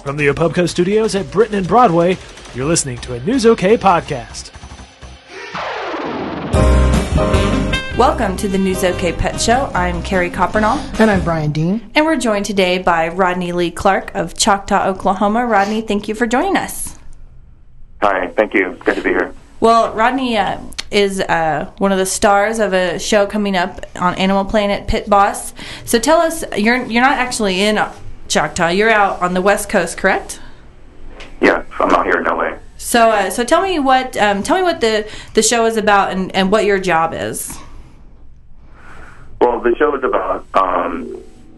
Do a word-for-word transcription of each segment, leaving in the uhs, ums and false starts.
From the Apubco Studios at Britain and Broadway, you're listening to a News OK podcast. Welcome to the News OK Pet Show. I'm Carrie Coppernall. And I'm Brian Dean. And we're joined today by Rodney Lee Clark of Choctaw, Oklahoma. Rodney, thank you for joining us. Hi, thank you. It's good to be here. Well, Rodney uh, is uh, one of the stars of a show coming up on Animal Planet, Pit Boss. So tell us, you're you're not actually in Choctaw. You're out on the West Coast, correct? Yeah, I'm out here in L A. So, uh, so tell me what um, tell me what the, the show is about and, and what your job is. Well, the show is about um,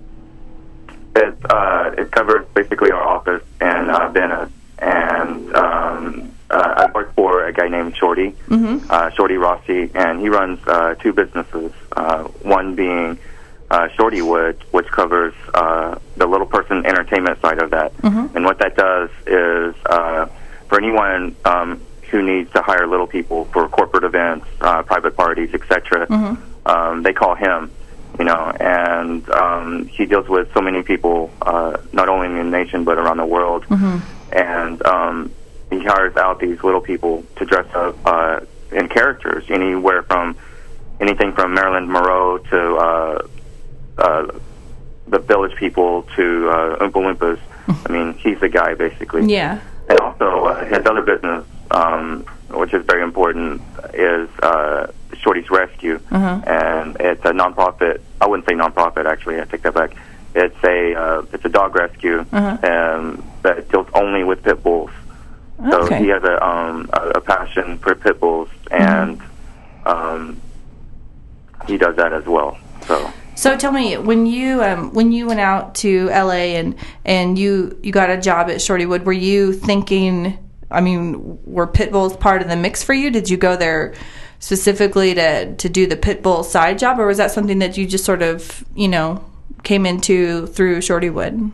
it. Uh, it covers basically our office and uh, Venice, and um, uh, I work for a guy named Shorty, mm-hmm. uh, Shorty Rossi, and he runs uh, two businesses. Uh, one being uh, Shorty Wood, which covers uh, the little person entertainment side of that, mm-hmm. and what that does is uh, for anyone um, who needs to hire little people for corporate events, uh, private parties, et cetera. Mm-hmm. Um, they call him, you know, and um, he deals with so many people, uh, not only in the nation but around the world. Mm-hmm. And um, he hires out these little people to dress up uh, in characters, anywhere from anything from Marilyn Monroe to uh, uh, the Village People to uh, Oompa Loompas. I mean, he's the guy, basically. Yeah. And also uh, his other business, um, which is very important, is uh, Shorty's Rescue, uh-huh. and it's a nonprofit. I wouldn't say nonprofit, actually. I take that back. It's a uh, it's a dog rescue, uh-huh. and that deals only with pit bulls. Okay. So he has a um, a, a passion for pit bulls, and mm-hmm. um, he does that as well. So. So tell me, when you um, when you went out to L A and and you you got a job at Shorty Wood, were you thinking? I mean, were pit bulls part of the mix for you? Did you go there specifically to, to do the pit bull side job, or was that something that you just sort of, you know, came into through Shorty Wood?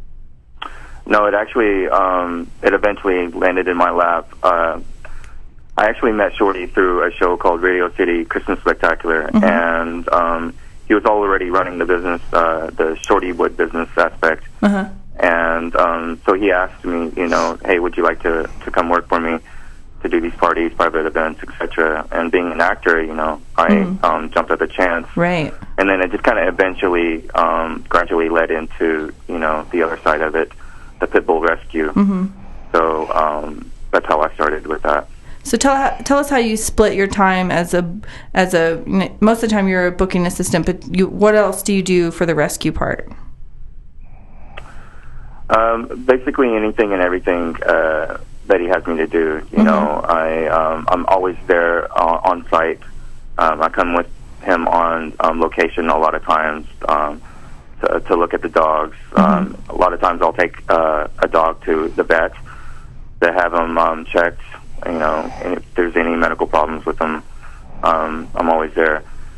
No, it actually, um, it eventually landed in my lap. Uh, I actually met Shorty through a show called Radio City Christmas Spectacular, mm-hmm. and um, he was already running the business, uh, the Shorty Wood business aspect. Uh-huh. And um, so he asked me, you know, hey, would you like to, to come work for me to do these parties, private events, et cetera. And being an actor, you know, I mm. um, jumped at the chance. Right. And then it just kind of eventually, um, gradually led into, you know, the other side of it, the pit bull rescue. Mm-hmm. So um, that's how I started with that. So tell tell us how you split your time as a as a most of the time you're a booking assistant, but you what else do you do for the rescue part? Um, basically anything and everything uh, that he has me to do. You mm-hmm. know, I um, I'm always there uh, on site. Um, I come with him on um, location a lot of times um, to, to look at the dogs. Mm-hmm. Um, a lot of times I'll take uh, a dog to the vet to have him um, checked. You know, and if there's any medical problems with them, um, I'm always there.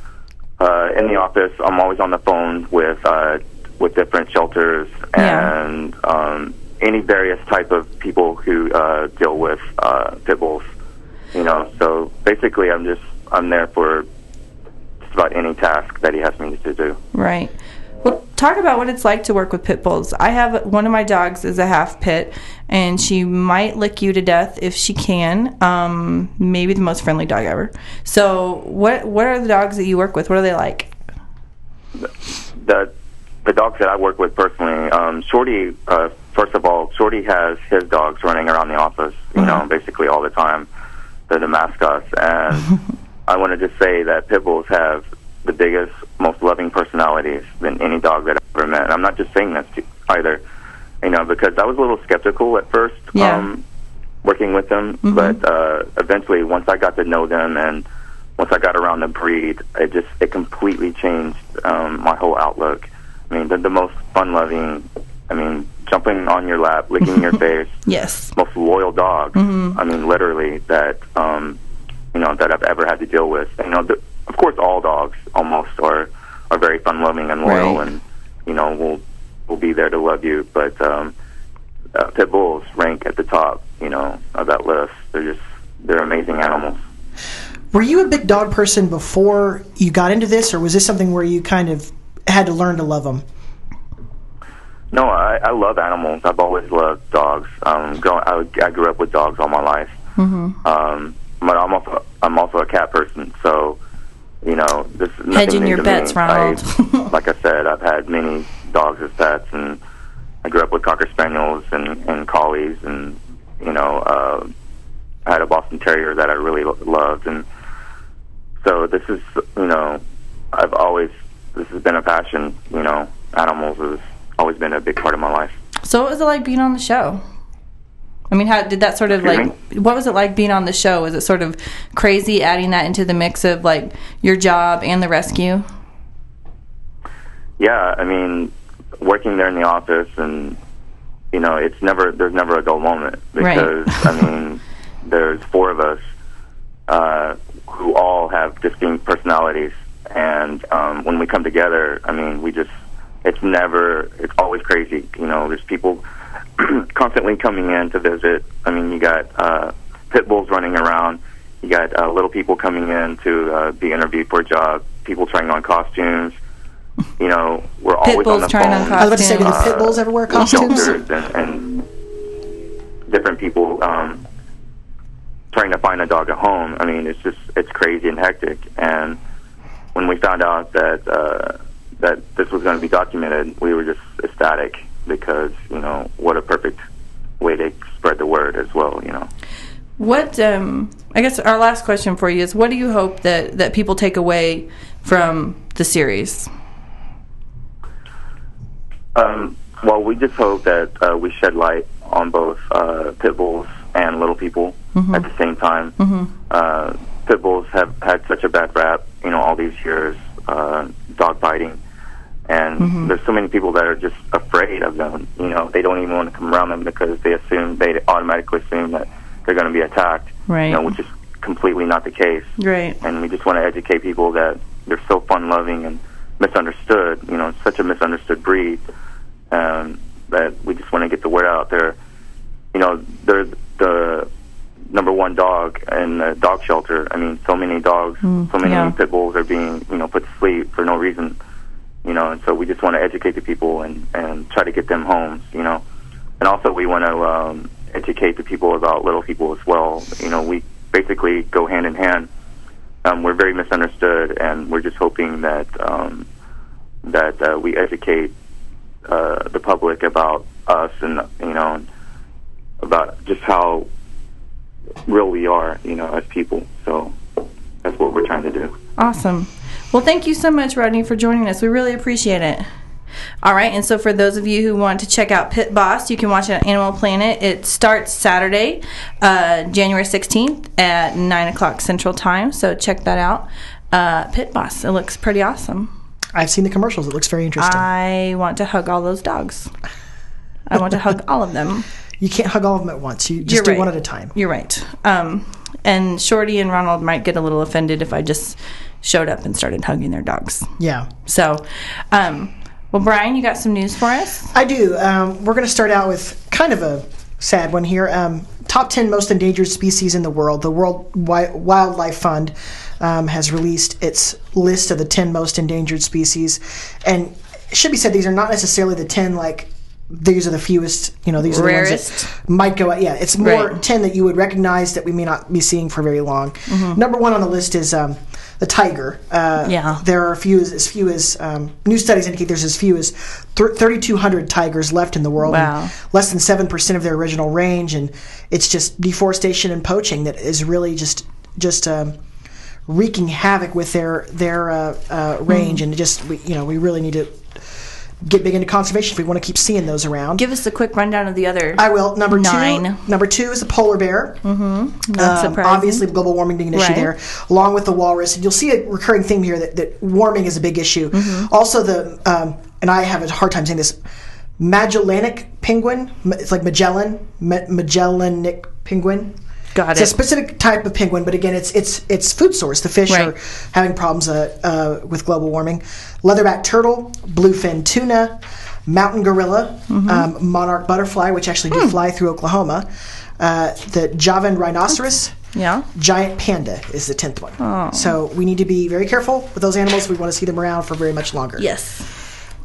Uh, in the office, I'm always on the phone with. Uh, with different shelters and yeah. um, any various type of people who uh, deal with uh, pit bulls. You know, so basically I'm just, I'm there for just about any task that he has me to do. Right. Well, talk about what it's like to work with pit bulls. I have, one of my dogs is a half pit, and she might lick you to death if she can. Um, maybe the most friendly dog ever. So what, what are the dogs that you work with? What are they like? The, the The dogs that I work with personally, um, Shorty, uh, first of all, Shorty has his dogs running around the office, you mm-hmm. know, basically all the time. They're the mascots. And I want to just say that pit bulls have the biggest, most loving personalities than any dog that I've ever met. And I'm not just saying this to, either, you know, because I was a little skeptical at first yeah. um, working with them. Mm-hmm. But uh, eventually, once I got to know them and once I got around the breed, it just, it completely changed um, my whole outlook. I mean, they're the most fun-loving, I mean, jumping on your lap, licking your face. Yes. Most loyal dogs, mm-hmm. I mean, literally, that, um, you know, that I've ever had to deal with. And, you know, the, of course, all dogs almost are, are very fun-loving and loyal right. and, you know, will will be there to love you. But um, uh, pit bulls rank at the top, you know, of that list. They're just, they're amazing animals. Were you a big dog person before you got into this, or was this something where you kind of had to learn to love them? No, I, I love animals. I've always loved dogs. Um, growing, I, I grew up with dogs all my life. Mm-hmm. Um, but I'm also I'm also a cat person. So, you know, this is nothing Hedging new your to bets, me. Ronald. I, like I said, I've had many dogs as pets, and I grew up with Cocker Spaniels and, and Collies, and you know, uh, I had a Boston Terrier that I really lo- loved, and so this is, you know, I've always this has been a passion. You know, animals has always been a big part of my life. So what was it like being on the show? I mean, how did that sort of Excuse like, what was it like being on the show? Was it sort of crazy adding that into the mix of like your job and the rescue? Yeah, I mean, working there in the office, and you know, it's never there's never a dull moment because Right. I mean, there's four of us uh, who all have distinct personalities, and um, when we come together, I mean, we just it's never it's always crazy. You know, there's people constantly coming in to visit. I mean, you got uh, pit bulls running around. You got uh, little people coming in to uh, be interviewed for a job. People trying on costumes. You know, we're Pit always bulls on the trying phone. on I was about to say, do the costumes. pit bulls ever wear with costumes? shelters and, and different people um, trying to find a dog a home. I mean, it's just it's crazy and hectic. And when we found out that uh, that this was going to be documented, we were just ecstatic because you know what a perfect way to spread the word as well. You know. What, um, I guess our last question for you is, what do you hope that, that people take away from the series? Um, well, we just hope that uh, we shed light on both uh, pit bulls and little people Mm-hmm. at the same time. Mm-hmm. Uh, pit bulls have had such a bad rap, you know, all these years, uh, dog biting, and Mm-hmm. there's so many people that are just afraid of them. You know, they don't even want to come around them because they assume they automatically assume that they're going to be attacked. Right. You know, which is completely not the case. Right. And we just want to educate people that they're so fun-loving and misunderstood. You know, it's such a misunderstood breed um, that we just want to get the word out there. You know, they're the number one dog in the dog shelter. I mean, so many dogs, Mm, so many yeah. pit bulls are being, you know, put to sleep for no reason. You know, and so we just want to educate the people and, and try to get them homes, you know. And also we want to um, educate the people about little people as well. You know, we basically go hand in hand. Um, we're very misunderstood, and we're just hoping that um, that uh, we educate uh, the public about us and, you know, about just how real we are, you know, as people. So that's what we're trying to do. Awesome. Well, thank you so much, Rodney, for joining us. We really appreciate it. All right, and so for those of you who want to check out Pit Boss, you can watch it on Animal Planet. It starts Saturday, uh, January sixteenth at nine o'clock Central Time, so check that out. Uh, Pit Boss, it looks pretty awesome. I've seen the commercials. It looks very interesting. I want to hug all those dogs. I want to hug all of them. You can't hug all of them at once. You just You're do right. one at a time. You're right. Um, and Shorty and Ronald might get a little offended if I just showed up and started hugging their dogs. Yeah. So, um, well, Brian, you got some news for us? I do. Um, we're going to start out with kind of a sad one here. Um, top ten most endangered species in the world. The World Wi- Wildlife Fund um, has released its list of the ten most endangered species. And it should be said, these are not necessarily the ten, like, these are the fewest, you know, these are the ones Rarest? that might go out. Yeah, it's more Right. ten that you would recognize that we may not be seeing for very long. Mm-hmm. Number one on the list is um, the tiger. Uh, Yeah. There are a few, as, as few as, um, new studies indicate there's as few as thirty-two hundred tigers left in the world. Wow. And less than seven percent of their original range, and it's just deforestation and poaching that is really just, just um, wreaking havoc with their, their uh, uh, range, and it just, we, you know, we really need to get big into conservation if we want to keep seeing those around. Give us a quick rundown of the other. I will. Number Nine. two. Number two is the polar bear. Mm-hmm. Not Um, surprising. obviously, global warming being an issue Right. there, along with the walrus. And you'll see a recurring theme here that, that warming is a big issue. Mm-hmm. Also, the um, and I have a hard time saying this, Magellanic penguin. Ma- It's like Magellan, Ma- Magellanic penguin. Got It's it. a specific type of penguin, but again, it's it's it's food source. The fish Right. are having problems uh, uh, with global warming. Leatherback turtle, bluefin tuna, mountain gorilla, Mm-hmm. um, monarch butterfly, which actually Hmm. do fly through Oklahoma. Uh, the Javan rhinoceros, Yeah. giant panda is the tenth one. Oh. So we need to be very careful with those animals. We want to see them around for very much longer. Yes.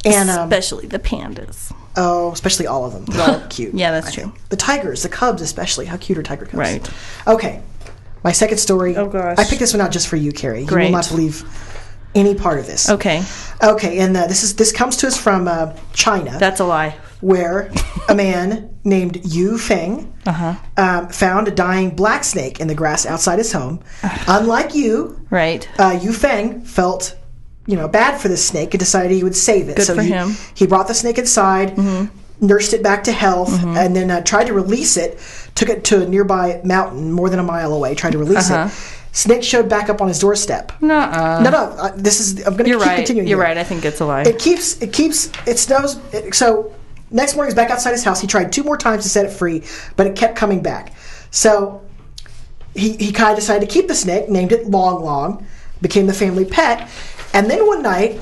And um, especially the pandas. oh, especially all of them. They're all cute. Yeah, that's I true. think. The tigers, the cubs especially. How cute are tiger cubs? Right. Okay. My second story. Oh, gosh. I picked this one out just for you, Carrie. Great. You will not believe any part of this. Okay. Okay, and uh, this is this comes to us from uh, China. That's a lie. Where a man named Yu Feng Uh-huh. um, found a dying black snake in the grass outside his home. Unlike you, Right. uh, Yu Feng felt, you know, bad for this snake and decided he would save it. Good so for he, him. He brought the snake inside, nursed it back to health, and then uh, tried to release it. Took it to a nearby mountain, more than a mile away. Tried to release Uh-huh. it. Snake showed back up on his doorstep. Nuh-uh. No, no. Uh, this is. I'm going to You're keep right. continuing. You're here. right. I think it's a lie. It keeps. It keeps. It snows. It, so next morning, he's back outside his house. He tried two more times to set it free, but it kept coming back. So he he kind of decided to keep the snake, named it Long Long, became the family pet, and then one night.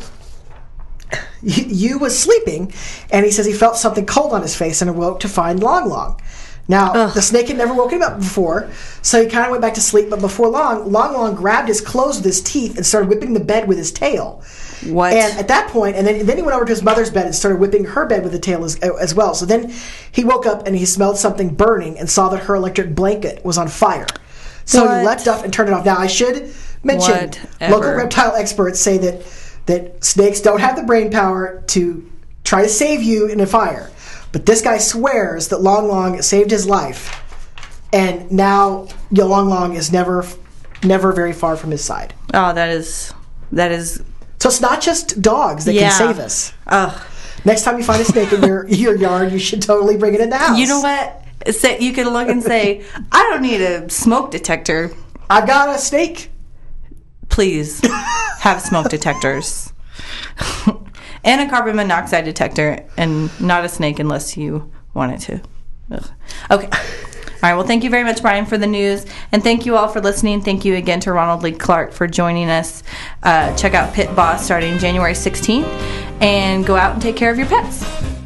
Yu was sleeping, and he says he felt something cold on his face and awoke to find Long Long. Now, Ugh. the snake had never woken him up before, so he kind of went back to sleep. But before long, Long Long grabbed his clothes with his teeth and started whipping the bed with his tail. What? And at that point, and then, then he went over to his mother's bed and started whipping her bed with the tail as, as well. So then he woke up and he smelled something burning and saw that her electric blanket was on fire. So What? he leapt up and turned it off. Now, I should mention, Whatever. local reptile experts say that that snakes don't have the brain power to try to save you in a fire. But this guy swears that Long Long saved his life, and now Yo Long Long is never, never very far from his side. Oh, that is that is. So it's not just dogs that Yeah. can save us. Ugh. Next time you find a snake in your your yard, you should totally bring it in the house. You know what? Say, you could look and say, "I don't need a smoke detector. I've got a snake. Please have smoke detectors." And a carbon monoxide detector, and not a snake unless you want it to. Ugh. Okay. All right. Well, thank you very much, Brian, for the news. And thank you all for listening. Thank you again to Ronald Lee Clark for joining us. Uh, check out Pit Boss starting January sixteenth. And go out and take care of your pets.